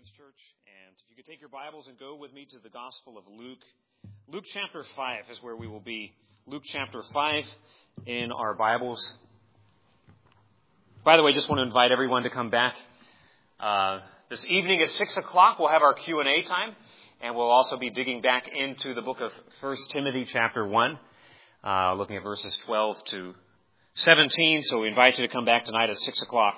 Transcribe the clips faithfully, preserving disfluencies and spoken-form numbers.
Baptist Church, and if you could take your Bibles and go with me to the Gospel of Luke. Luke chapter five is where we will be. Luke chapter five in our Bibles. By the way, just want to invite everyone to come back uh, this evening at six o'clock. We'll have our Q and A time, and we'll also be digging back into the book of First Timothy chapter one, uh, looking at verses twelve to seventeen. So we invite you to come back tonight at six o'clock.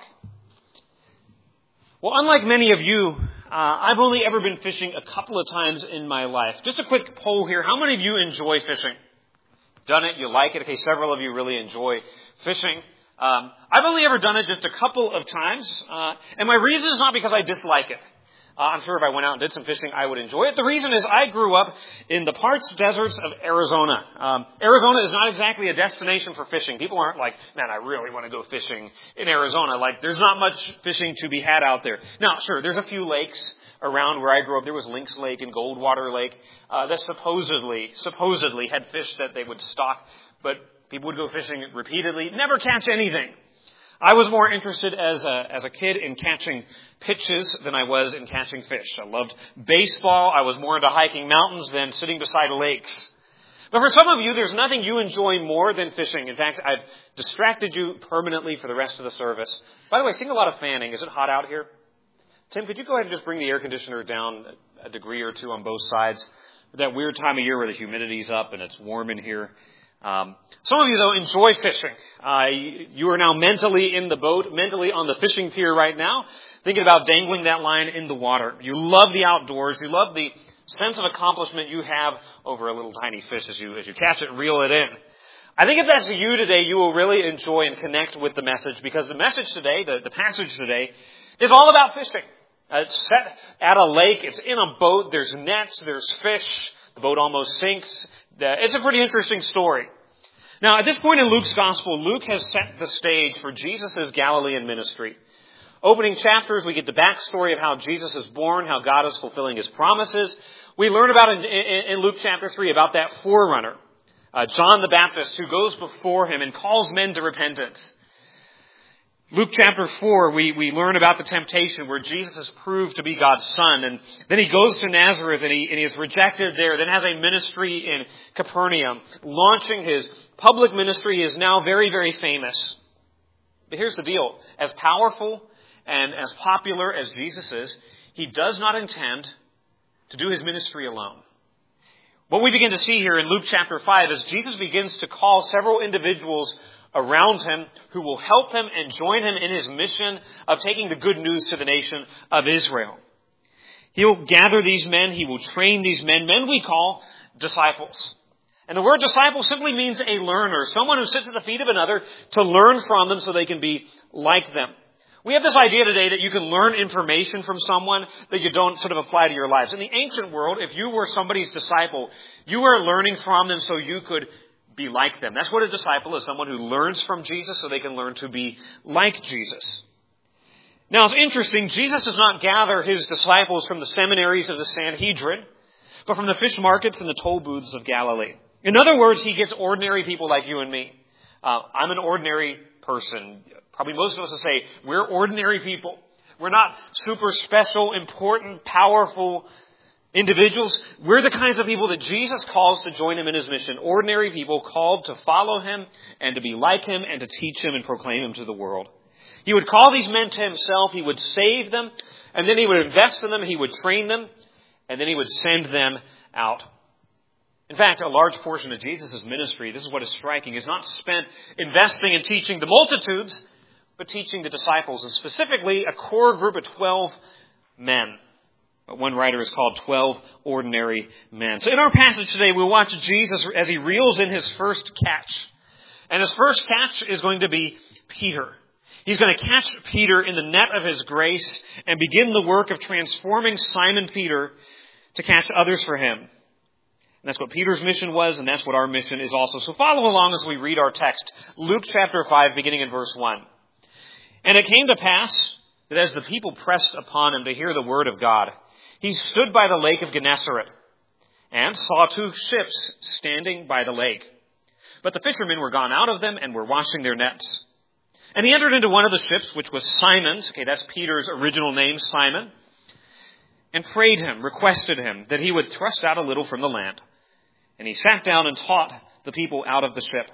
Well, unlike many of you, uh, I've only ever been fishing a couple of times in my life. Just a quick poll here. How many of you enjoy fishing? Done it? You like it? Okay, several of you really enjoy fishing. Um, I've only ever done it just a couple of times. Uh, and my reason is not because I dislike it. Uh, I'm sure if I went out and did some fishing, I would enjoy it. The reason is I grew up in the parched deserts of Arizona. Um, Arizona is not exactly a destination for fishing. People aren't like, man, I really want to go fishing in Arizona. Like, there's not much fishing to be had out there. Now, sure, there's a few lakes around where I grew up. There was Lynx Lake and Goldwater Lake uh, that supposedly, supposedly had fish that they would stock, but people would go fishing repeatedly, never catch anything. I was more interested as a, as a kid in catching pitches than I was in catching fish. I loved baseball. I was more into hiking mountains than sitting beside lakes. But for some of you, there's nothing you enjoy more than fishing. In fact, I've distracted you permanently for the rest of the service. By the way, seeing a lot of fanning. Is it hot out here? Tim, could you go ahead and just bring the air conditioner down a degree or two on both sides? That weird time of year where the humidity's up and it's warm in here. Um, some of you, though, enjoy fishing. Uh, you are now mentally in the boat, mentally on the fishing pier right now, thinking about dangling that line in the water. You love the outdoors. You love the sense of accomplishment you have over a little tiny fish as you as you catch it and reel it in. I think if that's you today, you will really enjoy and connect with the message, because the message today, the, the passage today, is all about fishing. Uh, it's set at a lake. It's in a boat. There's nets. There's fish. The boat almost sinks. It's a pretty interesting story. Now, at this point in Luke's gospel, Luke has set the stage for Jesus' Galilean ministry. Opening chapters, we get the backstory of how Jesus is born, how God is fulfilling his promises. We learn about in, in, in Luke chapter three about that forerunner, uh, John the Baptist, who goes before him and calls men to repentance. Luke chapter four, we, we learn about the temptation where Jesus is proved to be God's son. And then he goes to Nazareth and he, and he is rejected there. Then has a ministry in Capernaum. Launching his public ministry, he is now very, very famous. But here's the deal. As powerful and as popular as Jesus is, he does not intend to do his ministry alone. What we begin to see here in Luke chapter five is Jesus begins to call several individuals around him who will help him and join him in his mission of taking the good news to the nation of Israel. He will gather these men. He will train these men, men we call disciples. And the word disciple simply means a learner, someone who sits at the feet of another to learn from them so they can be like them. We have this idea today that you can learn information from someone that you don't sort of apply to your lives. In the ancient world, if you were somebody's disciple, you were learning from them so you could be like them. That's what a disciple is, someone who learns from Jesus so they can learn to be like Jesus. Now, it's interesting, Jesus does not gather his disciples from the seminaries of the Sanhedrin, but from the fish markets and the toll booths of Galilee. In other words, he gets ordinary people like you and me. Uh, I'm an ordinary person. Probably most of us will say, we're ordinary people. We're not super special, important, powerful individuals. We're the kinds of people that Jesus calls to join him in his mission. Ordinary people called to follow him and to be like him and to teach him and proclaim him to the world. He would call these men to himself. He would save them, and then he would invest in them. He would train them, and then he would send them out. In fact, a large portion of Jesus' ministry, this is what is striking, is not spent investing and teaching the multitudes, but teaching the disciples, and specifically a core group of twelve men. One writer is called twelve ordinary men. So in our passage today, we'll watch Jesus as he reels in his first catch. And his first catch is going to be Peter. He's going to catch Peter in the net of his grace and begin the work of transforming Simon Peter to catch others for him. And that's what Peter's mission was, and that's what our mission is also. So follow along as we read our text. Luke chapter five, beginning in verse one. And it came to pass that as the people pressed upon him to hear the word of God, he stood by the lake of Gennesaret and saw two ships standing by the lake. But the fishermen were gone out of them and were washing their nets. And he entered into one of the ships, which was Simon's. Okay, that's Peter's original name, Simon. and prayed him, requested him, that he would thrust out a little from the land. And he sat down and taught the people out of the ship.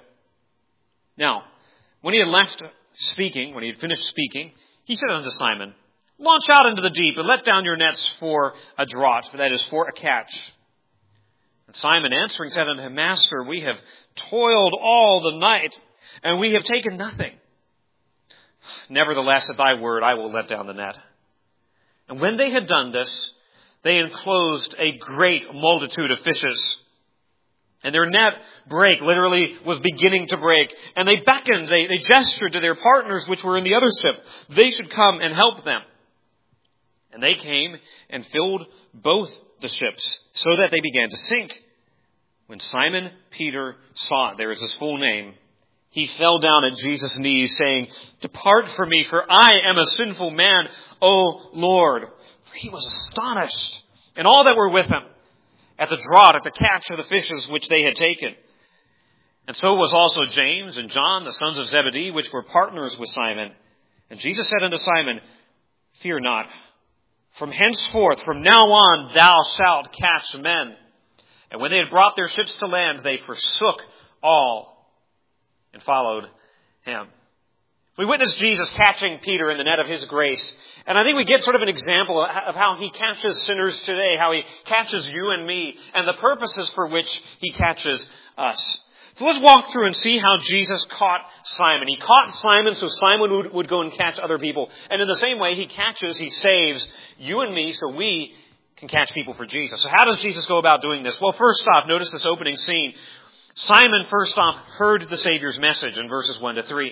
Now, when he had left speaking, when he had finished speaking, he said unto Simon, Launch out into the deep and let down your nets for a draught, that is, for a catch. And Simon answering said unto him, Master, we have toiled all the night, and we have taken nothing. Nevertheless, at thy word, I will let down the net. And when they had done this, they enclosed a great multitude of fishes. And their net break, literally, was beginning to break. And they beckoned, they, they gestured to their partners which were in the other ship. They should come and help them. And they came and filled both the ships, so that they began to sink. When Simon Peter saw it, there is his full name, he fell down at Jesus' knees, saying, Depart from me, for I am a sinful man, O Lord. For he was astonished, and all that were with him, at the draught, at the catch of the fishes which they had taken. And so was also James and John, the sons of Zebedee, which were partners with Simon. And Jesus said unto Simon, Fear not. From henceforth, from now on, thou shalt catch men. And when they had brought their ships to land, they forsook all and followed him. We witness Jesus catching Peter in the net of his grace. And I think we get sort of an example of how he catches sinners today, how he catches you and me, and the purposes for which he catches us. So let's walk through and see how Jesus caught Simon. He caught Simon so Simon would, would go and catch other people. And in the same way, he catches, he saves you and me so we can catch people for Jesus. So how does Jesus go about doing this? Well, first off, notice this opening scene. Simon, first off, heard the Savior's message in verses one to three.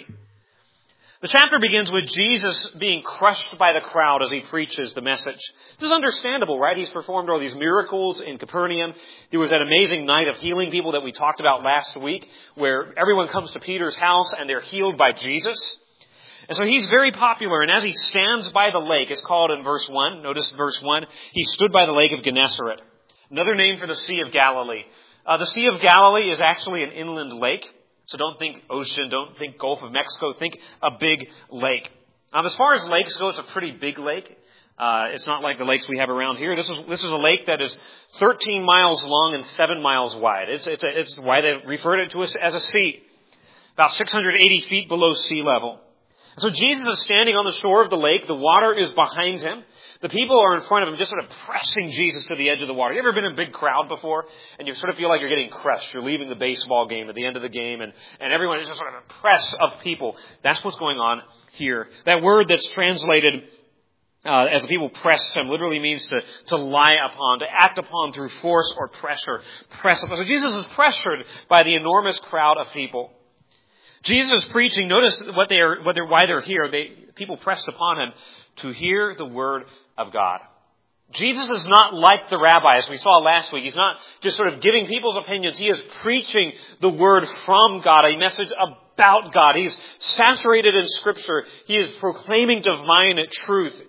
The chapter begins with Jesus being crushed by the crowd as he preaches the message. This is understandable, right? He's performed all these miracles in Capernaum. There was that amazing night of healing people that we talked about last week, where everyone comes to Peter's house and they're healed by Jesus. And so he's very popular, and as he stands by the lake, it's called in verse one, notice verse one, he stood by the lake of Gennesaret, another name for the Sea of Galilee. Uh, the Sea of Galilee is actually an inland lake. So don't think ocean, don't think Gulf of Mexico, think a big lake. Um, as far as lakes go, it's a pretty big lake. Uh, it's not like the lakes we have around here. This is this is a lake that is thirteen miles long and seven miles wide. It's it's a, it's why they referred it to us as a sea, about six hundred eighty feet below sea level. And so Jesus is standing on the shore of the lake. The water is behind him. The people are in front of him, just sort of pressing Jesus to the edge of the water. You ever been in a big crowd before? And you sort of feel like you're getting crushed. You're leaving the baseball game at the end of the game, and, and everyone is just sort of a press of people. That's what's going on here. That word that's translated uh, as the people pressed him literally means to, to lie upon, to act upon through force or pressure. Press upon. So Jesus is pressured by the enormous crowd of people. Jesus is preaching. Notice what they are, what they're, why they're here. They, people pressed upon him to hear the word of God. Jesus is not like the rabbis we saw last week. He's not just sort of giving people's opinions. He is preaching the word from God, a message about God. He's saturated in Scripture. He is proclaiming divine truth.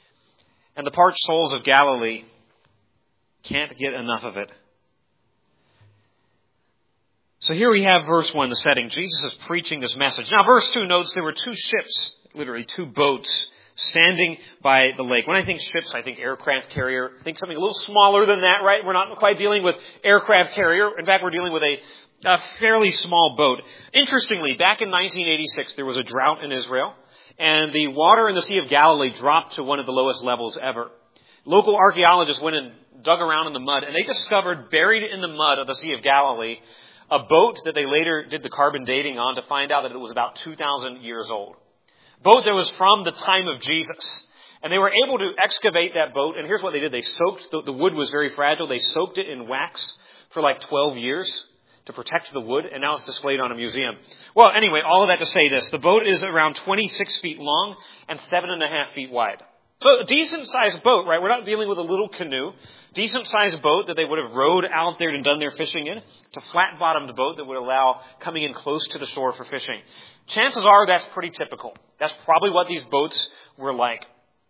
And the parched souls of Galilee can't get enough of it. So here we have verse one, the setting. Jesus is preaching this message. Now verse two notes there were two ships, literally two boats, standing by the lake. When I think ships, I think aircraft carrier. I think something a little smaller than that, right? We're not quite dealing with aircraft carrier. In fact, we're dealing with a, a fairly small boat. Interestingly, back in nineteen eighty-six, there was a drought in Israel, and the water in the Sea of Galilee dropped to one of the lowest levels ever. Local archaeologists went and dug around in the mud, and they discovered buried in the mud of the Sea of Galilee a boat that they later did the carbon dating on to find out that it was about two thousand years old. Boat that was from the time of Jesus. And they were able to excavate that boat. And here's what they did. They soaked, the, the wood was very fragile. They soaked it in wax for like twelve years to protect the wood. And now it's displayed on a museum. Well, anyway, all of that to say this. The boat is around twenty-six feet long and seven and a half feet wide. So a decent sized boat, right? We're not dealing with a little canoe. Decent sized boat that they would have rowed out there and done their fishing in. It's a flat bottomed boat that would allow coming in close to the shore for fishing. Chances are that's pretty typical. That's probably what these boats were like.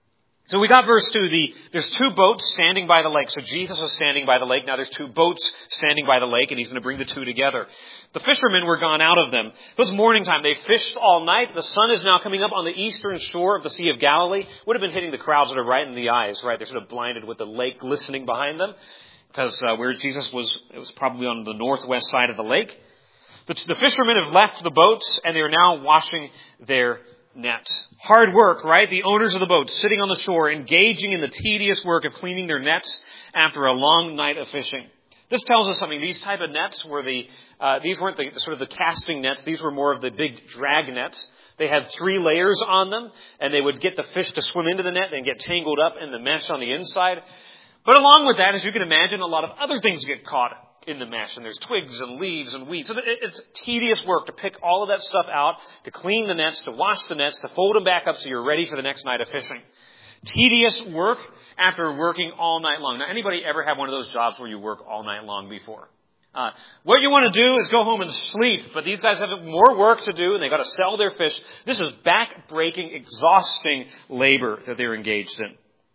So we got verse two. The, there's two boats standing by the lake. So Jesus was standing by the lake. Now there's two boats standing by the lake, and he's going to bring the two together. The fishermen were gone out of them. It was morning time. They fished all night. The sun is now coming up on the eastern shore of the Sea of Galilee. Would have been hitting the crowds that are right in the eyes, right? They're sort of blinded with the lake glistening behind them. Because uh, where Jesus was, it was probably on the northwest side of the lake. The, the fishermen have left the boats, and they are now washing their nets. Hard work, right? The owners of the boats sitting on the shore, engaging in the tedious work of cleaning their nets after a long night of fishing. This tells us something. These type of nets were the, uh, these weren't the sort of the casting nets. These were more of the big drag nets. They had three layers on them, and they would get the fish to swim into the net and get tangled up in the mesh on the inside. But along with that, as you can imagine, a lot of other things get caught in the mesh, and there's twigs and leaves and weeds. So it's tedious work to pick all of that stuff out, to clean the nets, to wash the nets, to fold them back up so you're ready for the next night of fishing. Tedious work after working all night long. Now, anybody ever have one of those jobs where you work all night long before? Uh, what you want to do is go home and sleep, but these guys have more work to do, and they've got to sell their fish. This is back-breaking, exhausting labor that they're engaged in.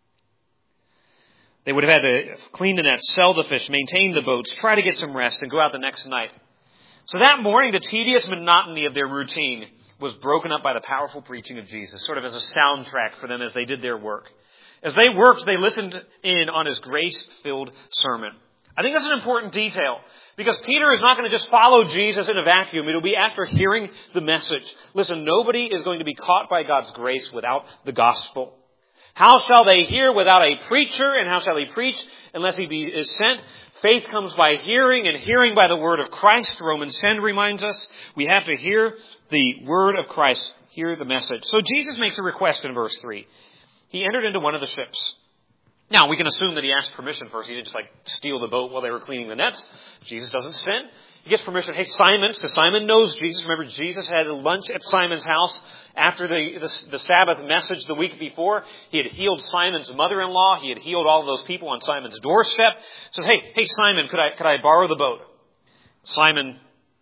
They would have had to clean the nets, sell the fish, maintain the boats, try to get some rest, and go out the next night. So that morning, the tedious monotony of their routine was broken up by the powerful preaching of Jesus, sort of as a soundtrack for them as they did their work. As they worked, they listened in on his grace-filled sermon. I think that's an important detail, because Peter is not going to just follow Jesus in a vacuum. It'll be after hearing the message. Listen, nobody is going to be caught by God's grace without the gospel. How shall they hear without a preacher? And how shall he preach unless he be, is sent? Faith comes by hearing, and hearing by the word of Christ. Romans ten reminds us we have to hear the word of Christ, hear the message. So Jesus makes a request in verse three. He entered into one of the ships. Now, we can assume that he asked permission first. He didn't just like steal the boat while they were cleaning the nets. Jesus doesn't sin. He gets permission. Hey, Simon, because Simon knows Jesus. Remember, Jesus had lunch at Simon's house after the, the, the Sabbath message the week before. He had healed Simon's mother-in-law. He had healed all of those people on Simon's doorstep. Says, hey, hey, Simon, could I, could I borrow the boat? Simon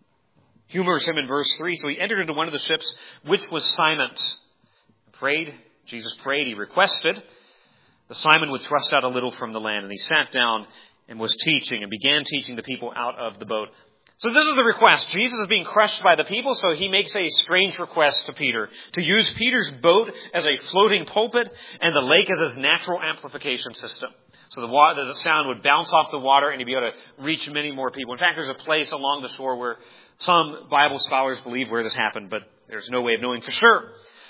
humors him in verse three. So he entered into one of the ships, which was Simon's. Prayed. Jesus prayed. He requested. The Simon would thrust out a little from the land, and he sat down and was teaching and began teaching the people out of the boat. So this is the request. Jesus is being crushed by the people, so he makes a strange request to Peter to use Peter's boat as a floating pulpit and the lake as his natural amplification system. So the, water, the sound would bounce off the water and he'd be able to reach many more people. In fact, there's a place along the shore where some Bible scholars believe where this happened, but there's no way of knowing for sure.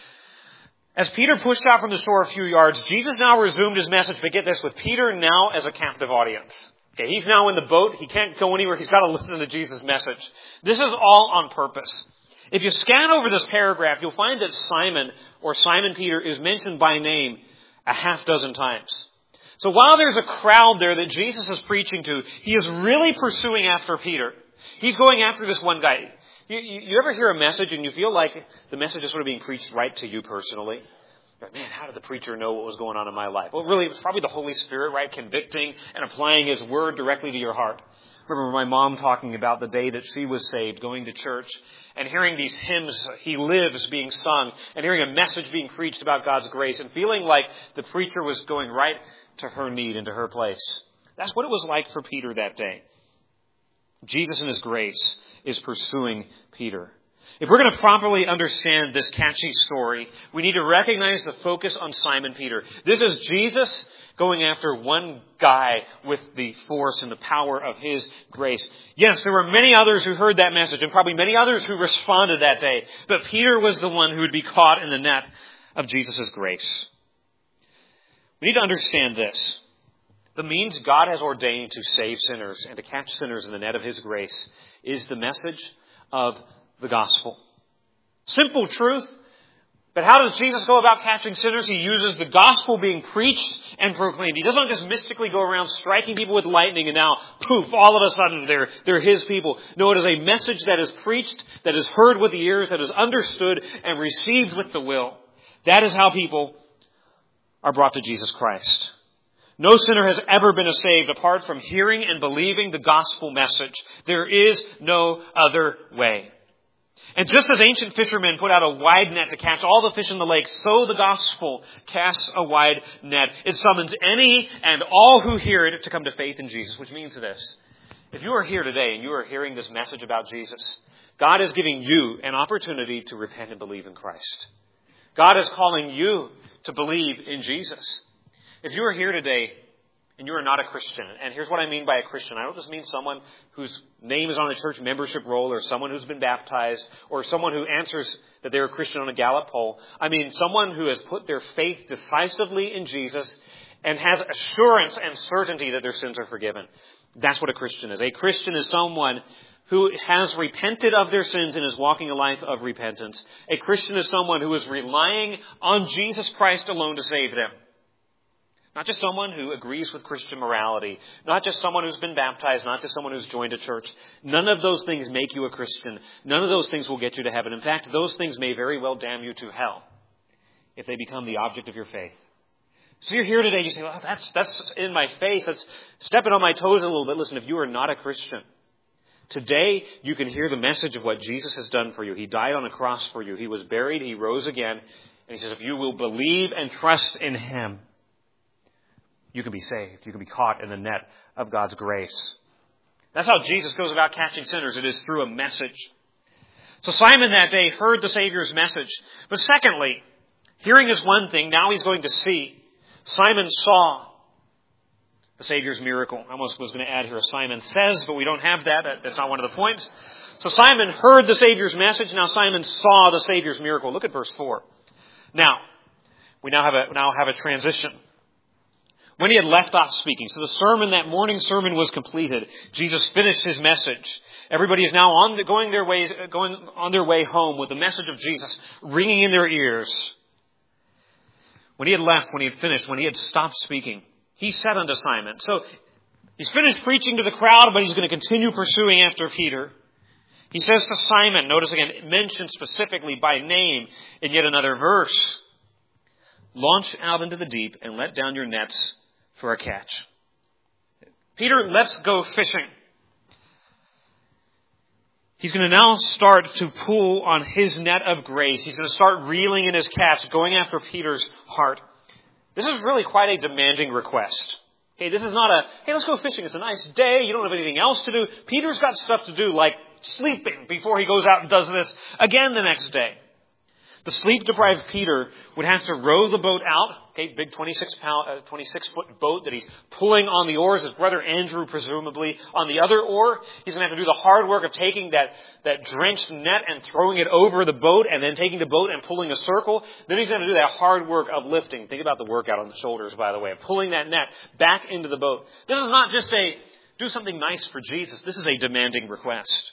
As Peter pushed out from the shore a few yards, Jesus now resumed his message, but get this, with Peter now as a captive audience. Okay, he's now in the boat. He can't go anywhere. He's got to listen to Jesus' message. This is all on purpose. If you scan over this paragraph, you'll find that Simon, or Simon Peter, is mentioned by name a half dozen times. So while there's a crowd there that Jesus is preaching to, he is really pursuing after Peter. He's going after this one guy. You, you, you ever hear a message and you feel like the message is sort of being preached right to you personally? Man, how did the preacher know what was going on in my life? Well, really, it was probably the Holy Spirit, right? Convicting and applying his word directly to your heart. I remember my mom talking about the day that she was saved, going to church, and hearing these hymns, He Lives, being sung, and hearing a message being preached about God's grace, and feeling like the preacher was going right to her need and to her place. That's what it was like for Peter that day. Jesus in his grace is pursuing Peter. If we're going to properly understand this catchy story, we need to recognize the focus on Simon Peter. This is Jesus going after one guy with the force and the power of his grace. Yes, there were many others who heard that message, and probably many others who responded that day. But Peter was the one who would be caught in the net of Jesus' grace. We need to understand this. The means God has ordained to save sinners and to catch sinners in the net of his grace is the message of the gospel. Simple truth. But how does Jesus go about catching sinners? He uses the gospel being preached and proclaimed. He doesn't just mystically go around striking people with lightning and now, poof, all of a sudden they're, they're his people. No, it is a message that is preached, that is heard with the ears, that is understood and received with the will. That is how people are brought to Jesus Christ. No sinner has ever been saved apart from hearing and believing the gospel message. There is no other way. And just as ancient fishermen put out a wide net to catch all the fish in the lake, so the gospel casts a wide net. It summons any and all who hear it to come to faith in Jesus, which means this. If you are here today and you are hearing this message about Jesus, God is giving you an opportunity to repent and believe in Christ. God is calling you to believe in Jesus. If you are here today and you are not a Christian, and here's what I mean by a Christian. I don't just mean someone whose name is on the church membership roll, or someone who's been baptized, or someone who answers that they're a Christian on a Gallup poll. I mean someone who has put their faith decisively in Jesus and has assurance and certainty that their sins are forgiven. That's what a Christian is. A Christian is someone who has repented of their sins and is walking a life of repentance. A Christian is someone who is relying on Jesus Christ alone to save them. Not just someone who agrees with Christian morality. Not just someone who's been baptized. Not just someone who's joined a church. None of those things make you a Christian. None of those things will get you to heaven. In fact, those things may very well damn you to hell if they become the object of your faith. So you're here today, you say, well, that's, that's in my face. That's stepping on my toes a little bit. Listen, if you are not a Christian, today you can hear the message of what Jesus has done for you. He died on a cross for you. He was buried. He rose again. And he says, if you will believe and trust in him, you can be saved. You can be caught in the net of God's grace. That's how Jesus goes about catching sinners. It is through a message. So Simon that day heard the Savior's message. But secondly, hearing is one thing. Now he's going to see. Simon saw the Savior's miracle. I almost was going to add here, Simon says, but we don't have that. That's not one of the points. So Simon heard the Savior's message. Now Simon saw the Savior's miracle. Look at verse four. Now, we now have a, now have a transition. When he had left off speaking, so the sermon, that morning sermon was completed. Jesus finished his message. Everybody is now on the, going their ways, going on their way home with the message of Jesus ringing in their ears. When he had left, when he had finished, when he had stopped speaking, he said unto Simon, so he's finished preaching to the crowd, but he's going to continue pursuing after Peter. He says to Simon, notice again, mentioned specifically by name in yet another verse, launch out into the deep and let down your nets for a catch. Peter, let's go fishing. He's going to now start to pull on his net of grace. He's going to start reeling in his catch, going after Peter's heart. This is really quite a demanding request. Okay, this is not a, hey, let's go fishing. It's a nice day. You don't have anything else to do. Peter's got stuff to do, like sleeping before he goes out and does this again the next day. The sleep-deprived Peter would have to row the boat out, okay, big twenty-six pound, uh, twenty-six foot boat that he's pulling on the oars, his brother Andrew presumably on the other oar. He's going to have to do the hard work of taking that, that drenched net and throwing it over the boat and then taking the boat and pulling a circle. Then he's going to do that hard work of lifting. Think about the workout on the shoulders, by the way, of pulling that net back into the boat. This is not just a do something nice for Jesus. This is a demanding request.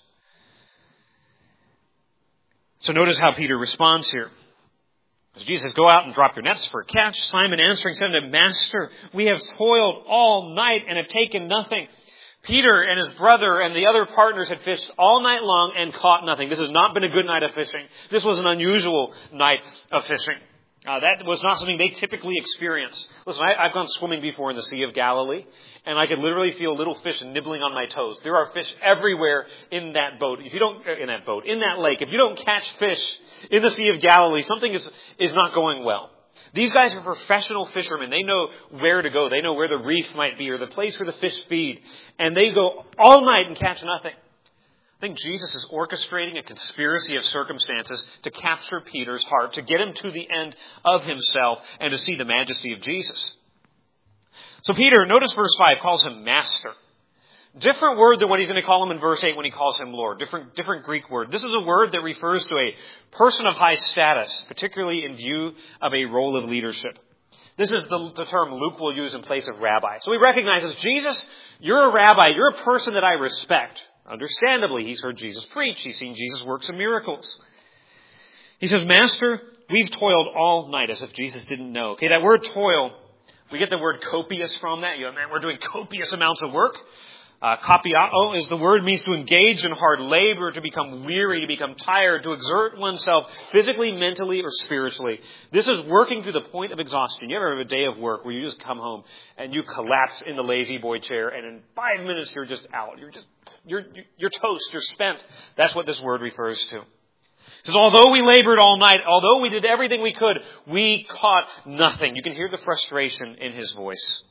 So notice how Peter responds here. As Jesus says, go out and drop your nets for a catch. Simon answering said to him, Master, we have toiled all night and have taken nothing. Peter and his brother and the other partners had fished all night long and caught nothing. This has not been a good night of fishing. This was an unusual night of fishing. Uh, that was not something they typically experience. Listen, I, I've gone swimming before in the Sea of Galilee, and I could literally feel little fish nibbling on my toes. There are fish everywhere in that boat. If you don't, in that boat, in that lake, if you don't catch fish in the Sea of Galilee, something is, is not going well. These guys are professional fishermen. They know where to go. They know where the reef might be or the place where the fish feed. And they go all night and catch nothing. I think Jesus is orchestrating a conspiracy of circumstances to capture Peter's heart, to get him to the end of himself and to see the majesty of Jesus. So Peter, notice verse five, calls him Master. Different word than what he's going to call him in verse eight when he calls him Lord. Different, different Greek word. This is a word that refers to a person of high status, particularly in view of a role of leadership. This is the, the term Luke will use in place of rabbi. So he recognizes, Jesus, you're a rabbi. You're a person that I respect. Understandably, he's heard Jesus preach. He's seen Jesus work some miracles. He says, Master, we've toiled all night, as if Jesus didn't know. Okay, that word toil, we get the word copious from that. You know, man, we're doing copious amounts of work. Uh, kopiao is the word, means to engage in hard labor, to become weary, to become tired, to exert oneself physically, mentally, or spiritually. This is working to the point of exhaustion. You ever have a day of work where you just come home and you collapse in the lazy boy chair, and in five minutes you're just out. You're just You're, you're toast. You're spent. That's what this word refers to. He says, although we labored all night, although we did everything we could, we caught nothing. You can hear the frustration in his voice.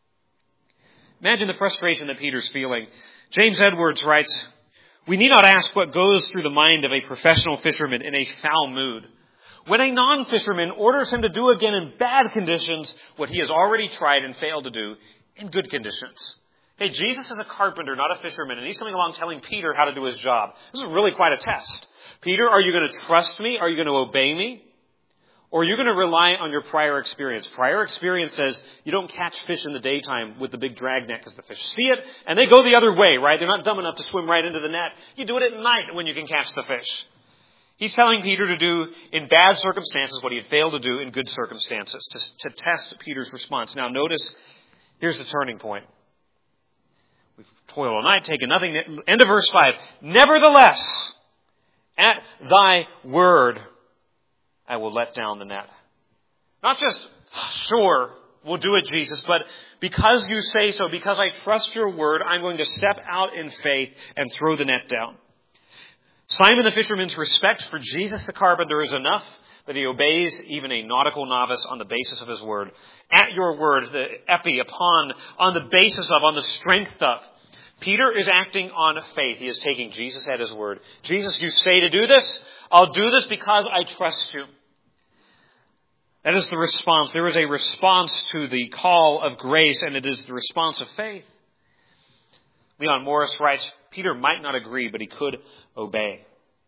Imagine the frustration that Peter's feeling. James Edwards writes, we need not ask what goes through the mind of a professional fisherman in a foul mood, when a non-fisherman orders him to do again in bad conditions what he has already tried and failed to do in good conditions. Hey, Jesus is a carpenter, not a fisherman, and he's coming along telling Peter how to do his job. This is really quite a test. Peter, are you going to trust me? Are you going to obey me? Or are you going to rely on your prior experience? Prior experience says you don't catch fish in the daytime with the big drag net because the fish see it and they go the other way, right? They're not dumb enough to swim right into the net. You do it at night when you can catch the fish. He's telling Peter to do in bad circumstances what he had failed to do in good circumstances, to, to test Peter's response. Now notice, here's the turning point. We've toiled all night, taken nothing. End of verse five. Nevertheless, at thy word, I will let down the net. Not just, sure, we'll do it, Jesus, but because you say so, because I trust your word, I'm going to step out in faith and throw the net down. Simon the fisherman's respect for Jesus the carpenter is enough that he obeys even a nautical novice on the basis of his word. At your word, the epi, upon, on the basis of, on the strength of. Peter is acting on faith. He is taking Jesus at his word. Jesus, you say to do this. I'll do this because I trust you. That is the response. There is a response to the call of grace, and it is the response of faith. Leon Morris writes, Peter might not agree, but he could obey.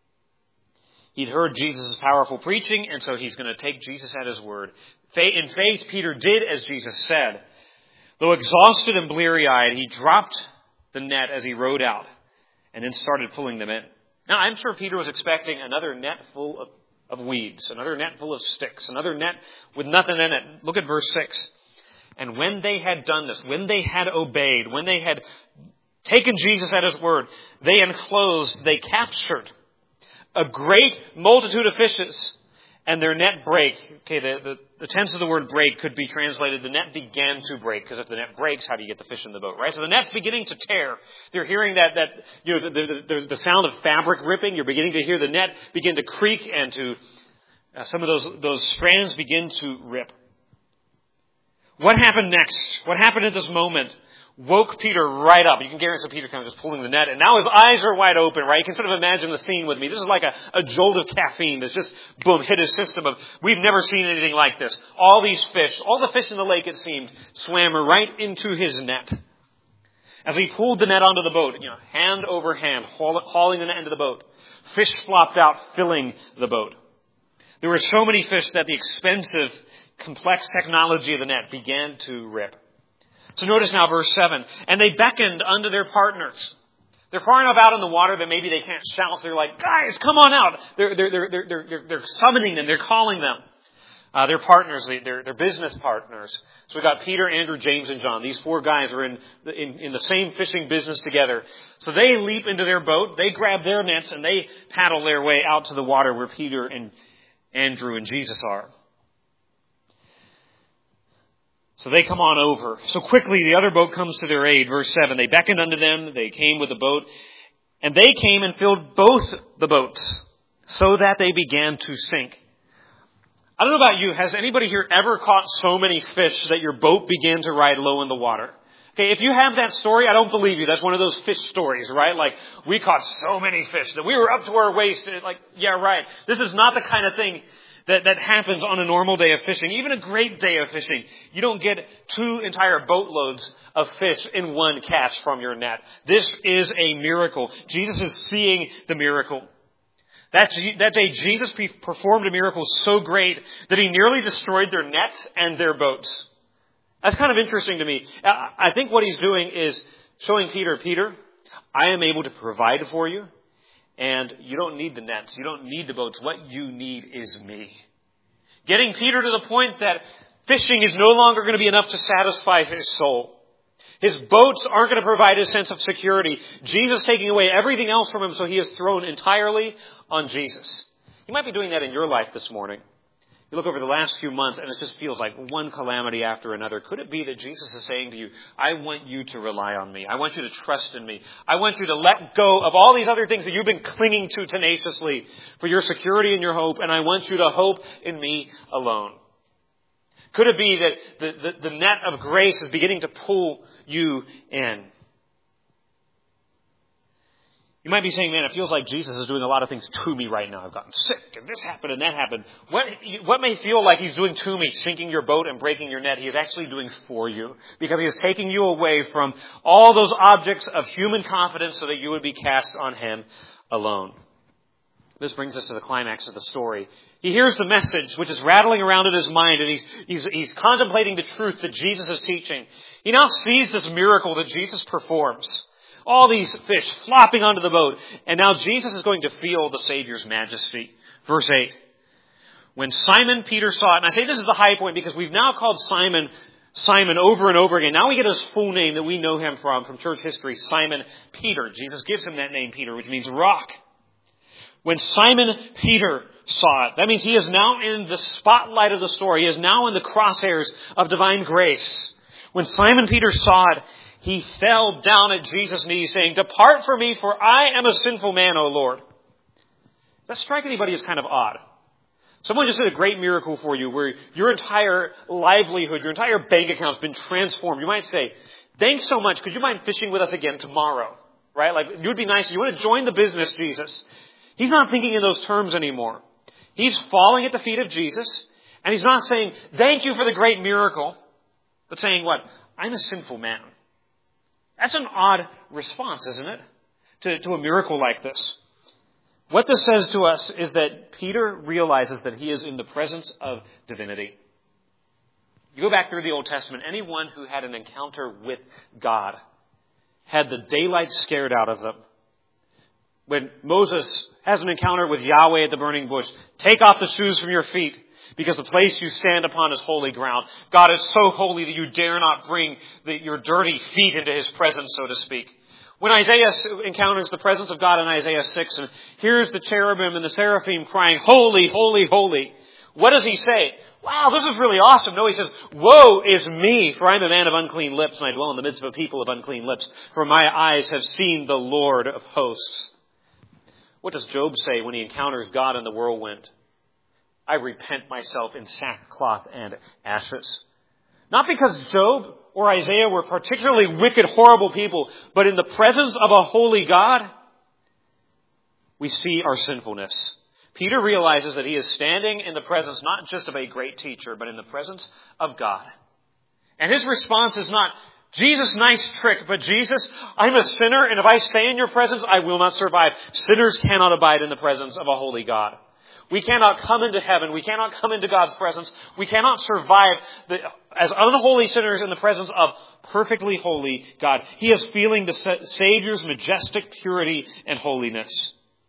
He'd heard Jesus' powerful preaching, and so he's going to take Jesus at his word. In faith, Peter did as Jesus said. Though exhausted and bleary-eyed, he dropped the net as he rowed out and then started pulling them in. Now, I'm sure Peter was expecting another net full of, of weeds, another net full of sticks, another net with nothing in it. Look at verse six. And when they had done this, when they had obeyed, when they had taken Jesus at his word, they enclosed, they captured a great multitude of fishes, and their net break. Okay, the, the, the tense of the word break could be translated, the net began to break, because if the net breaks, how do you get the fish in the boat, right? So the net's beginning to tear. They're hearing that, that you know, the, the, the, the sound of fabric ripping. You're beginning to hear the net begin to creak and to, uh, some of those, those strands begin to rip. What happened next? What happened at this moment woke Peter right up. You can guarantee Peter kind of just pulling the net, and now his eyes are wide open, right? You can sort of imagine the scene with me. This is like a, a jolt of caffeine that's just, boom, hit his system of, we've never seen anything like this. All these fish, all the fish in the lake, it seemed, swam right into his net. As he pulled the net onto the boat, you know, hand over hand, hauling the net into the boat, fish flopped out, filling the boat. There were so many fish that the expensive, complex technology of the net began to rip. So notice now verse seven. And they beckoned unto their partners. They're far enough out in the water that maybe they can't shout. So they're like, guys, come on out. They're, they're, they're, they're, they're, they're summoning them. They're calling them. Uh, they're partners. They're, they're business partners. So we got Peter, Andrew, James, and John. These four guys are in, in, in the same fishing business together. So they leap into their boat. They grab their nets and they paddle their way out to the water where Peter and Andrew and Jesus are. So they come on over. So quickly the other boat comes to their aid. Verse seven, they beckoned unto them. They came with the boat. And they came and filled both the boats so that they began to sink. I don't know about you. Has anybody here ever caught so many fish that your boat began to ride low in the water? Okay, if you have that story, I don't believe you. That's one of those fish stories, right? Like, we caught so many fish that we were up to our waist. And like, yeah, right. This is not the kind of thing That, that happens on a normal day of fishing, even a great day of fishing. You don't get two entire boatloads of fish in one catch from your net. This is a miracle. Jesus is seeing the miracle. That, that day, Jesus performed a miracle so great that he nearly destroyed their nets and their boats. That's kind of interesting to me. I think what he's doing is showing Peter, Peter, I am able to provide for you. And you don't need the nets. You don't need the boats. What you need is me. Getting Peter to the point that fishing is no longer going to be enough to satisfy his soul. His boats aren't going to provide a sense of security. Jesus taking away everything else from him, so he is thrown entirely on Jesus. You might be doing that in your life this morning. You look over the last few months and it just feels like one calamity after another. Could it be that Jesus is saying to you, I want you to rely on me. I want you to trust in me. I want you to let go of all these other things that you've been clinging to tenaciously for your security and your hope, and I want you to hope in me alone. Could it be that the, the, the net of grace is beginning to pull you in? You might be saying, man, it feels like Jesus is doing a lot of things to me right now. I've gotten sick, and this happened, and that happened. What, what may feel like he's doing to me, sinking your boat and breaking your net, he is actually doing for you. Because he is taking you away from all those objects of human confidence so that you would be cast on him alone. This brings us to the climax of the story. He hears the message, which is rattling around in his mind, and he's, he's, he's contemplating the truth that Jesus is teaching. He now sees this miracle that Jesus performs. All these fish flopping onto the boat. And now Jesus is going to feel the Savior's majesty. Verse eight. When Simon Peter saw it, and I say this is the high point because we've now called Simon Simon over and over again. Now we get his full name that we know him from, from church history, Simon Peter. Jesus gives him that name, Peter, which means rock. When Simon Peter saw it, that means he is now in the spotlight of the story. He is now in the crosshairs of divine grace. When Simon Peter saw it, he fell down at Jesus' knees saying, Depart from me, for I am a sinful man, O Lord. Does that strike anybody as kind of odd? Someone just did a great miracle for you where your entire livelihood, your entire bank account has been transformed. You might say, thanks so much. Could you mind fishing with us again tomorrow? Right? Like, it would be nice. You want to join the business, Jesus. He's not thinking in those terms anymore. He's falling at the feet of Jesus, and he's not saying, thank you for the great miracle, but saying what? I'm a sinful man. That's an odd response, isn't it, to, to a miracle like this? What this says to us is that Peter realizes that he is in the presence of divinity. You go back through the Old Testament, anyone who had an encounter with God had the daylight scared out of them. When Moses has an encounter with Yahweh at the burning bush, take off the shoes from your feet, because the place you stand upon is holy ground. God is so holy that you dare not bring the, your dirty feet into his presence, so to speak. When Isaiah encounters the presence of God in Isaiah six, and hears the cherubim and the seraphim crying, holy, holy, holy, what does he say? Wow, this is really awesome. No, he says, woe is me, for I am a man of unclean lips, and I dwell in the midst of a people of unclean lips, for my eyes have seen the Lord of hosts. What does Job say when he encounters God in the whirlwind? I repent myself in sackcloth and ashes. Not because Job or Isaiah were particularly wicked, horrible people, but in the presence of a holy God, we see our sinfulness. Peter realizes that he is standing in the presence not just of a great teacher, but in the presence of God. And his response is not, Jesus, nice trick, but Jesus, I'm a sinner, and if I stay in your presence, I will not survive. Sinners cannot abide in the presence of a holy God. We cannot come into heaven. We cannot come into God's presence. We cannot survive the, as unholy sinners in the presence of perfectly holy God. He is feeling the Savior's majestic purity and holiness.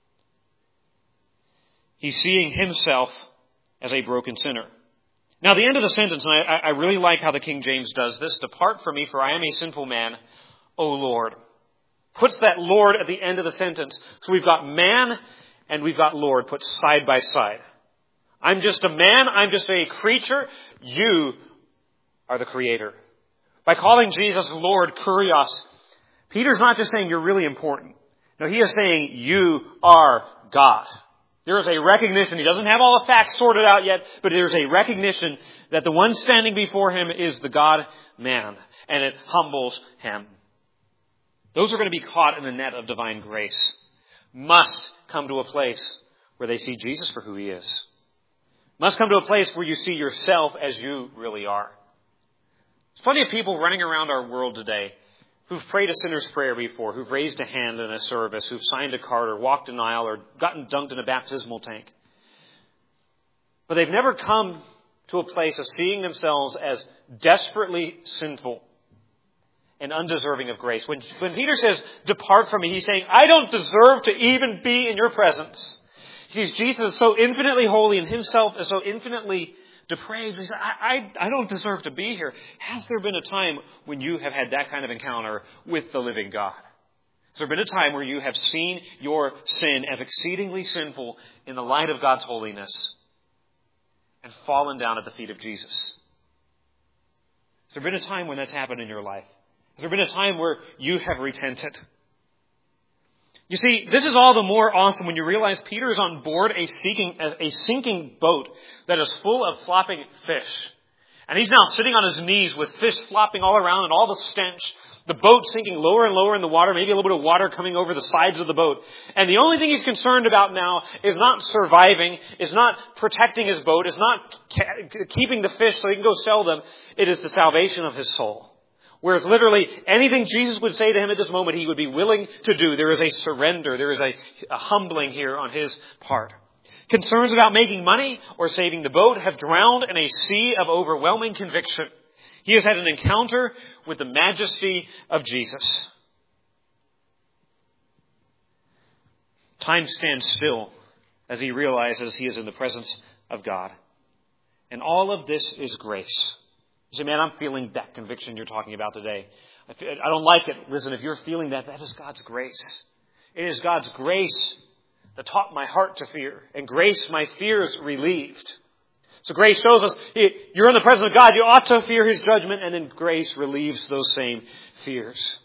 He's seeing himself as a broken sinner. Now, the end of the sentence, and I, I really like how the King James does this, Depart from me, for I am a sinful man, O Lord. Puts that Lord at the end of the sentence. So we've got man and we've got Lord put side by side. I'm just a man. I'm just a creature. You are the creator. By calling Jesus Lord, Kurios, Peter's not just saying you're really important. No, he is saying you are God. There is a recognition. He doesn't have all the facts sorted out yet, but there's a recognition that the one standing before him is the God-man, and it humbles him. Those who are going to be caught in the net of divine grace must come to a place where they see Jesus for who he is. Must come to a place where you see yourself as you really are. There's plenty of people running around our world today who've prayed a sinner's prayer before, who've raised a hand in a service, who've signed a card or walked an aisle or gotten dunked in a baptismal tank. But they've never come to a place of seeing themselves as desperately sinful and undeserving of grace. When, when Peter says, depart from me, he's saying, I don't deserve to even be in your presence. He sees Jesus is so infinitely holy and himself is so infinitely depraved. He says, I, I, I don't deserve to be here. Has there been a time when you have had that kind of encounter with the living God? Has there been a time where you have seen your sin as exceedingly sinful in the light of God's holiness? and fallen down at the feet of Jesus? Has there been a time when that's happened in your life? Has there been a time where you have repented? You see, this is all the more awesome when you realize Peter is on board a sinking, a sinking boat that is full of flopping fish. And he's now sitting on his knees with fish flopping all around and all the stench. The boat sinking lower and lower in the water, maybe a little bit of water coming over the sides of the boat. And the only thing he's concerned about now is not surviving, is not protecting his boat, is not ca- keeping the fish so he can go sell them. It is the salvation of his soul. Whereas literally anything Jesus would say to him at this moment, he would be willing to do. There is a surrender. There is a, a humbling here on his part. Concerns about making money or saving the boat have drowned in a sea of overwhelming conviction. He has had an encounter with the majesty of Jesus. Time stands still as he realizes he is in the presence of God. And all of this is grace. You say, man, I'm feeling that conviction you're talking about today. I, feel, I don't like it. Listen, if you're feeling that, that is God's grace. It is God's grace that taught my heart to fear, and grace my fears relieved. So grace shows us you're in the presence of God. You ought to fear His judgment, and then grace relieves those same fears.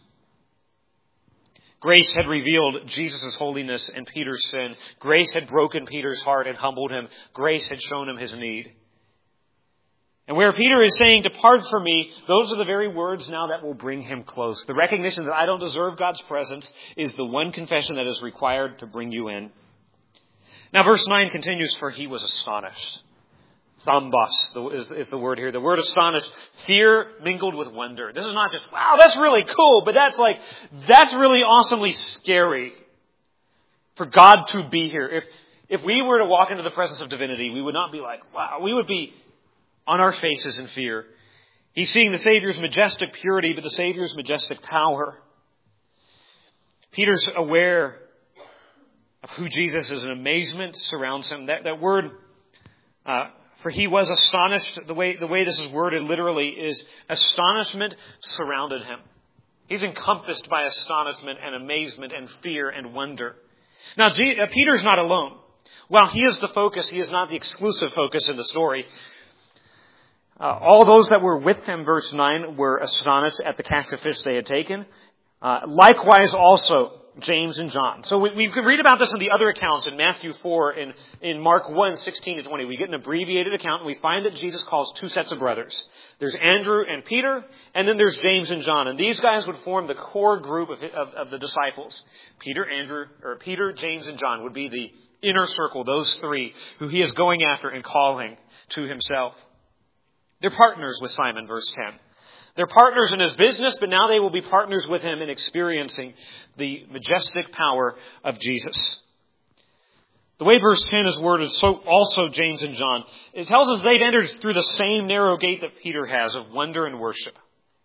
Grace had revealed Jesus' holiness and Peter's sin. Grace had broken Peter's heart and humbled him. Grace had shown him his need. And where Peter is saying, depart from me, those are the very words now that will bring him close. The recognition that I don't deserve God's presence is the one confession that is required to bring you in. Now verse nine continues, for he was astonished. Thambos is, is the word here. The word astonished, fear mingled with wonder. This is not just, wow, that's really cool, but that's like, that's really awesomely scary for God to be here. If, if we were to walk into the presence of divinity, we would not be like, wow, we would be on our faces in fear. He's seeing the Savior's majestic purity, but the Savior's majestic power. Peter's aware of who Jesus is, and amazement surrounds him. That, that word, uh, for he was astonished, the way, the way this is worded literally is astonishment surrounded him. He's encompassed by astonishment and amazement and fear and wonder. Now, G, uh, Peter's not alone. While he is the focus, he is not the exclusive focus in the story. Uh, all those that were with him, verse nine, were astonished at the catch of fish they had taken. Uh, likewise also James and John. So we, we could read about this in the other accounts in Matthew four, in, in Mark one, sixteen to twenty. We get an abbreviated account and we find that Jesus calls two sets of brothers. There's Andrew and Peter, and then there's James and John. And these guys would form the core group of, of, of the disciples. Peter, Andrew, or Peter, James, and John would be the inner circle, those three who he is going after and calling to himself. They're partners with Simon, verse ten. They're partners in his business, but now they will be partners with him in experiencing the majestic power of Jesus. The way verse ten is worded, so also James and John, it tells us they've entered through the same narrow gate that Peter has of wonder and worship.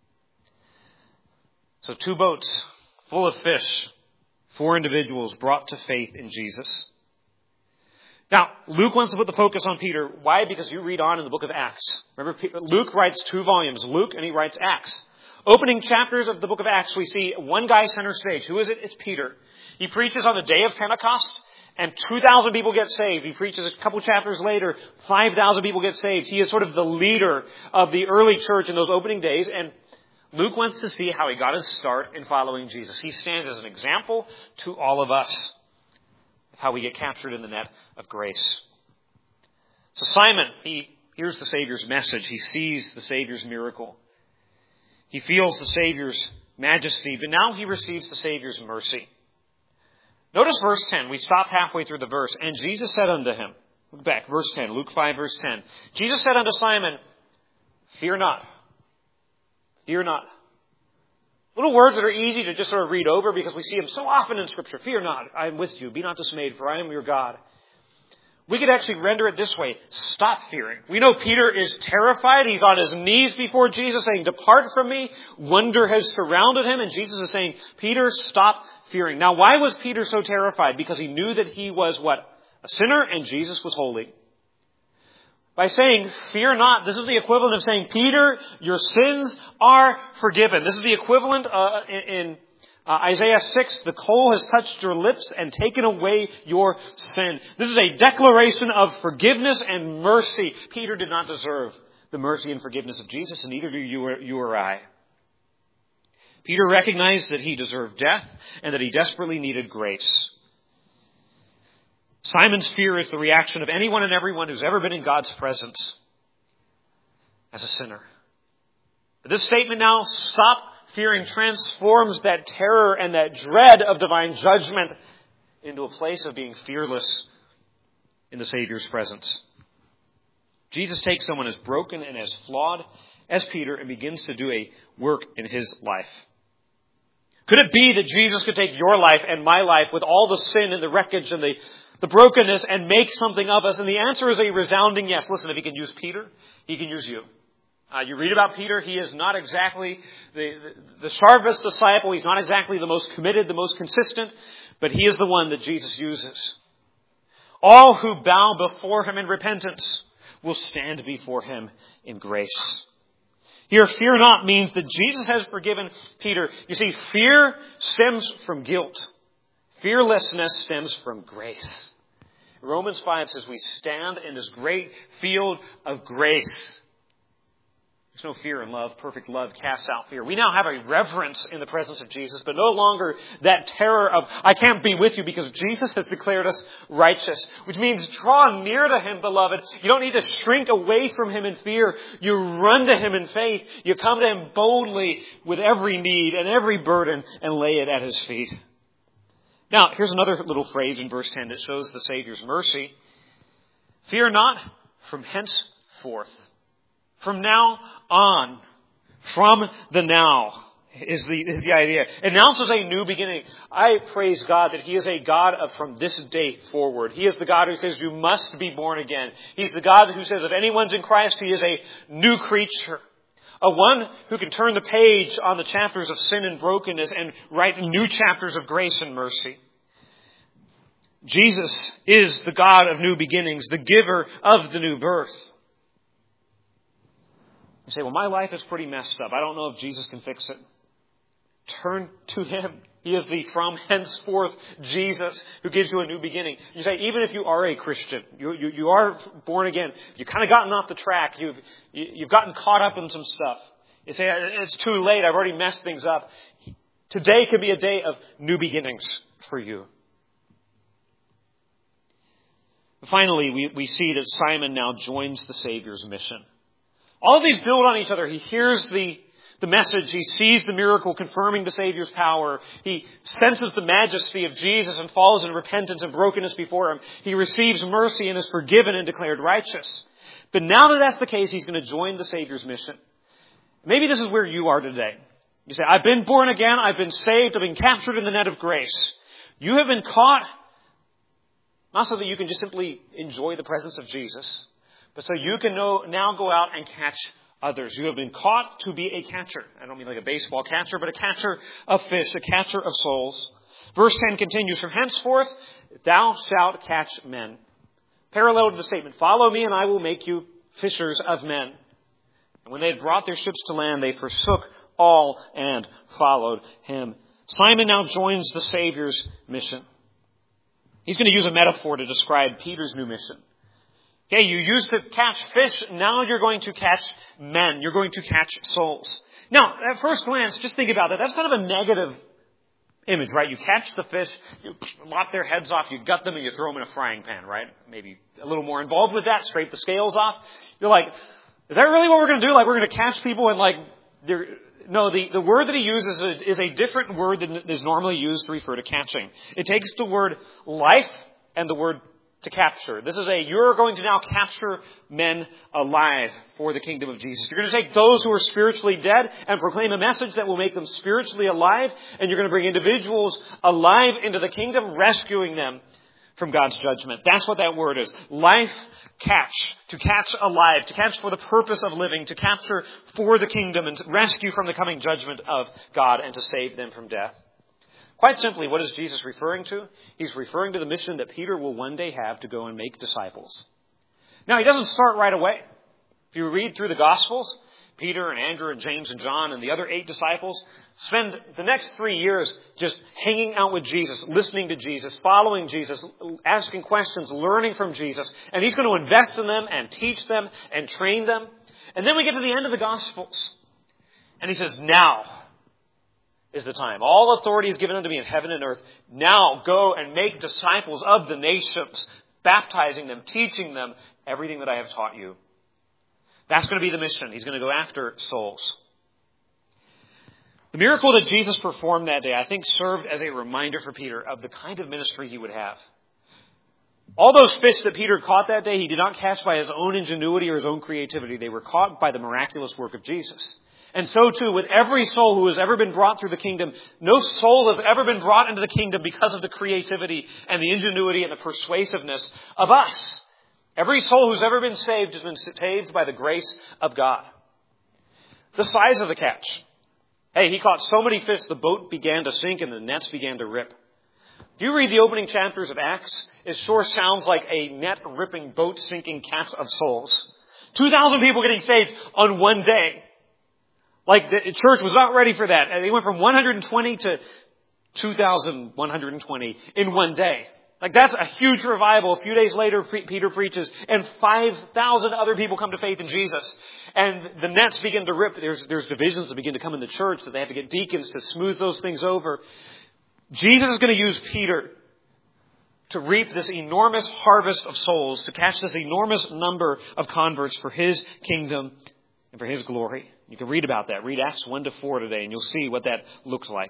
So two boats full of fish, four individuals brought to faith in Jesus. Now, Luke wants to put the focus on Peter. Why? Because you read on in the book of Acts. Remember, Luke writes two volumes, Luke and he writes Acts. Opening chapters of the book of Acts, we see one guy center stage. Who is it? It's Peter. He preaches on the day of Pentecost, and two thousand people get saved. He preaches a couple chapters later, five thousand people get saved. He is sort of the leader of the early church in those opening days, and Luke wants to see how he got his start in following Jesus. He stands as an example to all of us. How we get captured in the net of grace. So Simon, he hears the Savior's message. He sees the Savior's miracle. He feels the Savior's majesty, but now he receives the Savior's mercy. Notice verse ten. We stopped halfway through the verse. And Jesus said unto him, look back, verse ten, Luke five, verse ten. Jesus said unto Simon, fear not. Fear not. Little words that are easy to just sort of read over because we see them so often in Scripture. Fear not, I am with you. Be not dismayed, for I am your God. We could actually render it this way. Stop fearing. We know Peter is terrified. He's on his knees before Jesus saying, depart from me. Wonder has surrounded him. And Jesus is saying, Peter, stop fearing. Now, why was Peter so terrified? Because he knew that he was what? A sinner, and Jesus was holy. By saying, fear not, this is the equivalent of saying, Peter, your sins are forgiven. This is the equivalent uh, in, in Uh, Isaiah six, the coal has touched your lips and taken away your sin. This is a declaration of forgiveness and mercy. Peter did not deserve the mercy and forgiveness of Jesus, and neither do you or, you or I. Peter recognized that he deserved death and that he desperately needed grace. Simon's fear is the reaction of anyone and everyone who's ever been in God's presence as a sinner. But this statement now, stop fearing, transforms that terror and that dread of divine judgment into a place of being fearless in the Savior's presence. Jesus takes someone as broken and as flawed as Peter and begins to do a work in his life. Could it be that Jesus could take your life and my life with all the sin and the wreckage and the, the brokenness and make something of us? And the answer is a resounding yes. Listen, if he can use Peter, he can use you. Uh, you read about Peter, he is not exactly the, the, the sharpest disciple. He's not exactly the most committed, the most consistent, but he is the one that Jesus uses. All who bow before him in repentance will stand before him in grace. Here, fear not means that Jesus has forgiven Peter. You see, fear stems from guilt. Fearlessness stems from grace. Romans five says we stand in this great field of grace. There's no fear in love. Perfect love casts out fear. We now have a reverence in the presence of Jesus, but no longer that terror of, I can't be with you because Jesus has declared us righteous. Which means draw near to him, beloved. You don't need to shrink away from him in fear. You run to him in faith. You come to him boldly with every need and every burden and lay it at his feet. Now, here's another little phrase in verse ten that shows the Savior's mercy. Fear not from henceforth. From now on, from the now is the, is the idea. It announces a new beginning. I praise God that he is a God of from this day forward. He is the God who says you must be born again. He's the God who says if anyone's in Christ, he is a new creature. A one who can turn the page on the chapters of sin and brokenness and write new chapters of grace and mercy. Jesus is the God of new beginnings, the giver of the new birth. You say, well, my life is pretty messed up. I don't know if Jesus can fix it. Turn to him. He is the from henceforth Jesus who gives you a new beginning. You say, even if you are a Christian, you, you, you are born again, you've kind of gotten off the track, you've, you, you've gotten caught up in some stuff. You say, it's too late, I've already messed things up. Today could be a day of new beginnings for you. Finally, we, we see that Simon now joins the Savior's mission. All of these build on each other. He hears the, the message. He sees the miracle confirming the Savior's power. He senses the majesty of Jesus and falls in repentance and brokenness before him. He receives mercy and is forgiven and declared righteous. But now that that's the case, he's going to join the Savior's mission. Maybe this is where you are today. You say, I've been born again. I've been saved. I've been captured in the net of grace. You have been caught, not so that you can just simply enjoy the presence of Jesus, but so you can know, now go out and catch others. You have been caught to be a catcher. I don't mean like a baseball catcher, but a catcher of fish, a catcher of souls. Verse ten continues, from henceforth thou shalt catch men. Parallel to the statement, follow me and I will make you fishers of men. And when they had brought their ships to land, they forsook all and followed him. Simon now joins the Savior's mission. He's going to use a metaphor to describe Peter's new mission. Okay, you used to catch fish, now you're going to catch men. You're going to catch souls. Now, at first glance, just think about that. That's kind of a negative image, right? You catch the fish, you lop their heads off, you gut them, and you throw them in a frying pan, right? Maybe a little more involved with that, scrape the scales off. You're like, is that really what we're going to do? Like, we're going to catch people and like, they're... No, the, the word that he uses is a, is a different word than is normally used to refer to catching. It takes the word life and the word to capture. This is a, you're going to now capture men alive for the kingdom of Jesus. You're going to take those who are spiritually dead and proclaim a message that will make them spiritually alive. And you're going to bring individuals alive into the kingdom, rescuing them from God's judgment. That's what that word is. Life, catch. To catch alive. To catch for the purpose of living. To capture for the kingdom and to rescue from the coming judgment of God and to save them from death. Quite simply, what is Jesus referring to? He's referring to the mission that Peter will one day have to go and make disciples. Now, he doesn't start right away. If you read through the Gospels, Peter and Andrew and James and John and the other eight disciples spend the next three years just hanging out with Jesus, listening to Jesus, following Jesus, asking questions, learning from Jesus. And he's going to invest in them and teach them and train them. And then we get to the end of the Gospels. And he says, now is the time. All authority is given unto me in heaven and earth. Now go and make disciples of the nations, baptizing them, teaching them everything that I have taught you. That's going to be the mission. He's going to go after souls. The miracle that Jesus performed that day, I think, served as a reminder for Peter of the kind of ministry he would have. All those fish that Peter caught that day, he did not catch by his own ingenuity or his own creativity. They were caught by the miraculous work of Jesus. And so too, with every soul who has ever been brought through the kingdom, no soul has ever been brought into the kingdom because of the creativity and the ingenuity and the persuasiveness of us. Every soul who's ever been saved has been saved by the grace of God. The size of the catch. Hey, he caught so many fish, the boat began to sink and the nets began to rip. If you read the opening chapters of Acts, it sure sounds like a net-ripping, boat-sinking catch of souls. two thousand people getting saved on one day. Like, the church was not ready for that. And they went from one hundred twenty to two thousand one hundred twenty in one day. Like, that's a huge revival. A few days later, Peter preaches, and five thousand other people come to faith in Jesus. And the nets begin to rip. There's, there's divisions that begin to come in the church, that they have to get deacons to smooth those things over. Jesus is going to use Peter to reap this enormous harvest of souls, to catch this enormous number of converts for his kingdom and for his glory. You can read about that. Read Acts one to four today, and you'll see what that looks like.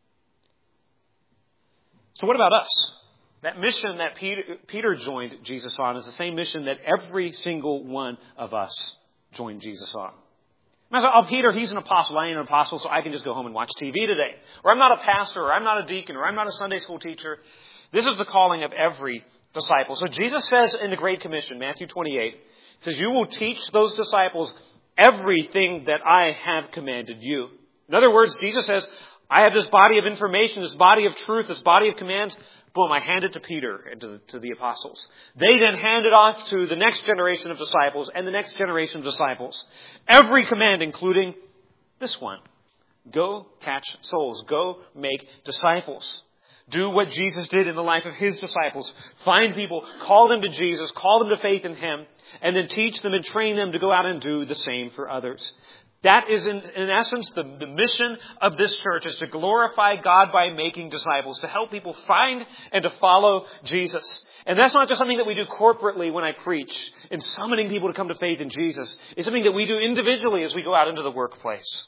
So what about us? That mission that Peter, Peter joined Jesus on is the same mission that every single one of us joined Jesus on. I said, oh, Peter, he's an apostle. I ain't an apostle, so I can just go home and watch T V today. Or I'm not a pastor, or I'm not a deacon, or I'm not a Sunday school teacher. This is the calling of every disciple. So Jesus says in the Great Commission, Matthew twenty-eight, he says, you will teach those disciples everything that I have commanded you. In other words, Jesus says, I have this body of information, this body of truth, this body of commands. Boom, I hand it to Peter and to the, to the apostles. They then hand it off to the next generation of disciples and the next generation of disciples. Every command, including this one. Go catch souls. Go make disciples. Do what Jesus did in the life of his disciples. Find people, call them to Jesus, call them to faith in him, and then teach them and train them to go out and do the same for others. That is, in, in essence, the, the mission of this church, is to glorify God by making disciples, to help people find and to follow Jesus. And that's not just something that we do corporately when I preach, in summoning people to come to faith in Jesus. It's something that we do individually as we go out into the workplace.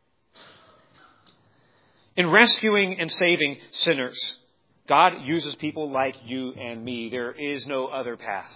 In rescuing and saving sinners, God uses people like you and me. There is no other path.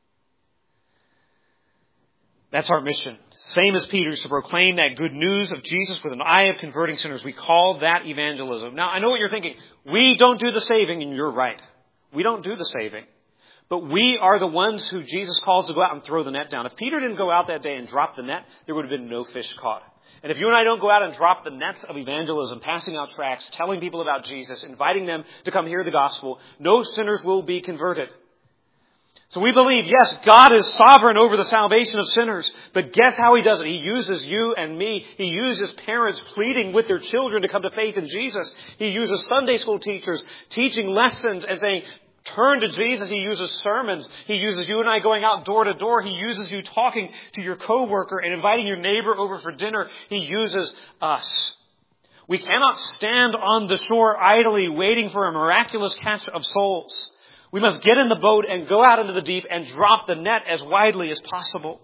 That's our mission. Same as Peter's, to proclaim that good news of Jesus with an eye of converting sinners. We call that evangelism. Now, I know what you're thinking. We don't do the saving, and you're right. We don't do the saving. But we are the ones who Jesus calls to go out and throw the net down. If Peter didn't go out that day and drop the net, there would have been no fish caught. And if you and I don't go out and drop the nets of evangelism, passing out tracts, telling people about Jesus, inviting them to come hear the gospel, no sinners will be converted. So we believe, yes, God is sovereign over the salvation of sinners, but guess how he does it? He uses you and me. He uses parents pleading with their children to come to faith in Jesus. He uses Sunday school teachers teaching lessons and saying, turn to Jesus. He uses sermons. He uses you and I going out door to door. He uses you talking to your coworker and inviting your neighbor over for dinner. He uses us. We cannot stand on the shore idly waiting for a miraculous catch of souls. We must get in the boat and go out into the deep and drop the net as widely as possible.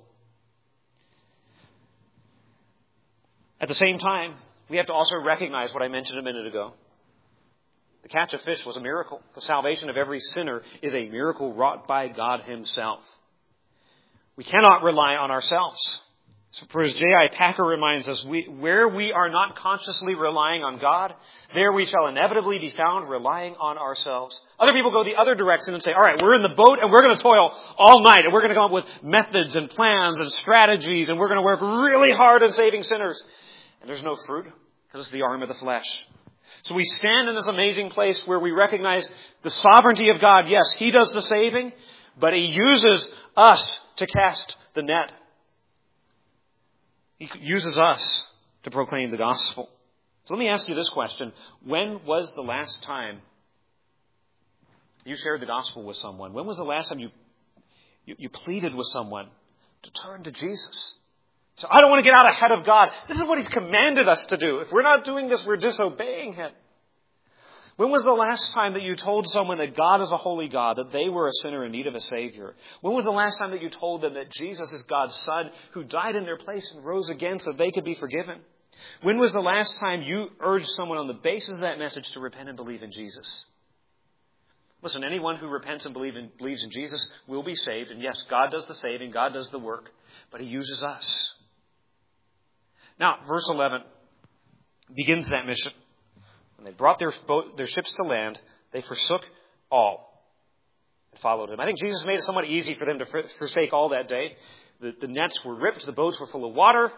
At the same time, we have to also recognize what I mentioned a minute ago. The catch of fish was a miracle. The salvation of every sinner is a miracle wrought by God himself. We cannot rely on ourselves. So for as J I Packer reminds us, we, where we are not consciously relying on God, there we shall inevitably be found relying on ourselves. Other people go the other direction and say, all right, we're in the boat and we're going to toil all night and we're going to come up with methods and plans and strategies and we're going to work really hard on saving sinners. And there's no fruit because it's the arm of the flesh. So we stand in this amazing place where we recognize the sovereignty of God. Yes, he does the saving, but he uses us to cast the net. He uses us to proclaim the gospel. So let me ask you this question. When was the last time you shared the gospel with someone? When was the last time you, you, you pleaded with someone to turn to Jesus? So I don't want to get out ahead of God. This is what He's commanded us to do. If we're not doing this, we're disobeying Him. When was the last time that you told someone that God is a holy God, that they were a sinner in need of a Savior? When was the last time that you told them that Jesus is God's Son who died in their place and rose again so they could be forgiven? When was the last time you urged someone on the basis of that message to repent and believe in Jesus? Listen, anyone who repents and believe in, believes in Jesus will be saved. And yes, God does the saving, God does the work, but He uses us. Now, verse eleven begins that mission. When they brought their boat, their ships to land, they forsook all and followed Him. I think Jesus made it somewhat easy for them to forsake all that day. The, the nets were ripped, the boats were full of water.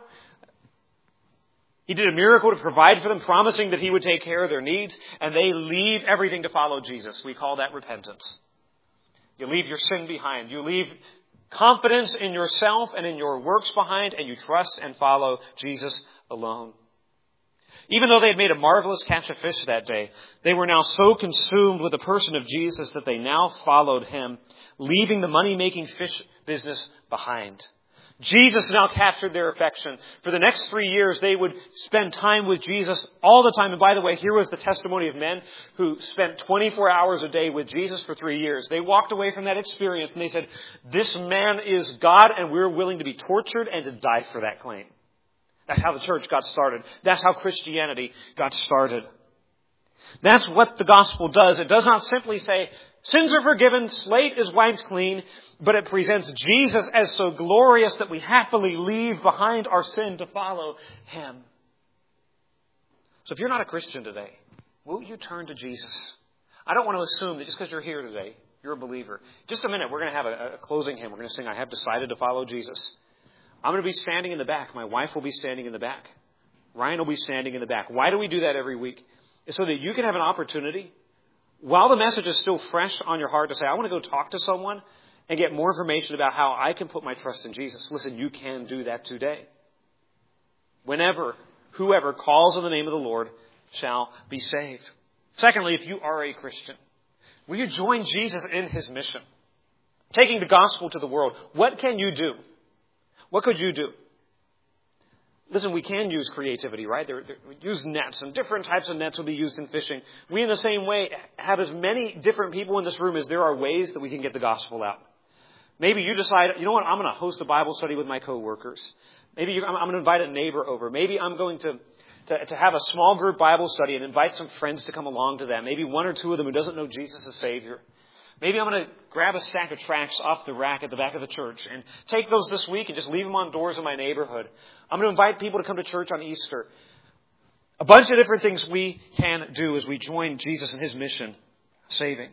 He did a miracle to provide for them, promising that He would take care of their needs, and they leave everything to follow Jesus. We call that repentance. You leave your sin behind. You leave confidence in yourself and in your works behind, and you trust and follow Jesus alone. Even though they had made a marvelous catch of fish that day, they were now so consumed with the person of Jesus that they now followed Him, leaving the money-making fish business behind. Jesus now captured their affection. For the next three years, they would spend time with Jesus all the time. And by the way, here was the testimony of men who spent twenty-four hours a day with Jesus for three years. They walked away from that experience and they said, this man is God and we're willing to be tortured and to die for that claim. That's how the church got started. That's how Christianity got started. That's what the gospel does. It does not simply say, sins are forgiven, slate is wiped clean, but it presents Jesus as so glorious that we happily leave behind our sin to follow Him. So if you're not a Christian today, will you turn to Jesus? I don't want to assume that just because you're here today, you're a believer. Just a minute, we're going to have a, a closing hymn. We're going to sing, I Have Decided to Follow Jesus. I'm going to be standing in the back. My wife will be standing in the back. Ryan will be standing in the back. Why do we do that every week? It's so that you can have an opportunity, while the message is still fresh on your heart, to say, I want to go talk to someone and get more information about how I can put my trust in Jesus. Listen, you can do that today. Whenever, whoever calls on the name of the Lord shall be saved. Secondly, if you are a Christian, will you join Jesus in His mission? Taking the gospel to the world. What can you do? What could you do? Listen, we can use creativity, right? There, there, we use nets, and different types of nets will be used in fishing. We, in the same way, have as many different people in this room as there are ways that we can get the gospel out. Maybe you decide, you know what, I'm going to host a Bible study with my coworkers. Maybe you, I'm, I'm going to invite a neighbor over. Maybe I'm going to, to, to have a small group Bible study and invite some friends to come along to that. Maybe one or two of them who doesn't know Jesus as Savior. Maybe I'm going to grab a stack of tracts off the rack at the back of the church and take those this week and just leave them on doors in my neighborhood. I'm going to invite people to come to church on Easter. A bunch of different things we can do as we join Jesus in His mission, saving.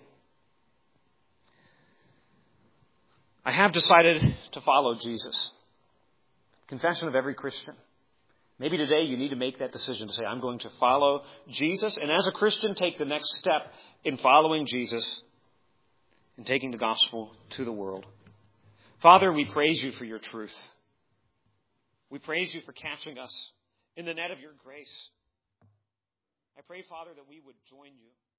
I have decided to follow Jesus. Confession of every Christian. Maybe today you need to make that decision to say, I'm going to follow Jesus. And as a Christian, take the next step in following Jesus and taking the gospel to the world. Father, we praise You for Your truth. We praise You for catching us in the net of Your grace. I pray, Father, that we would join You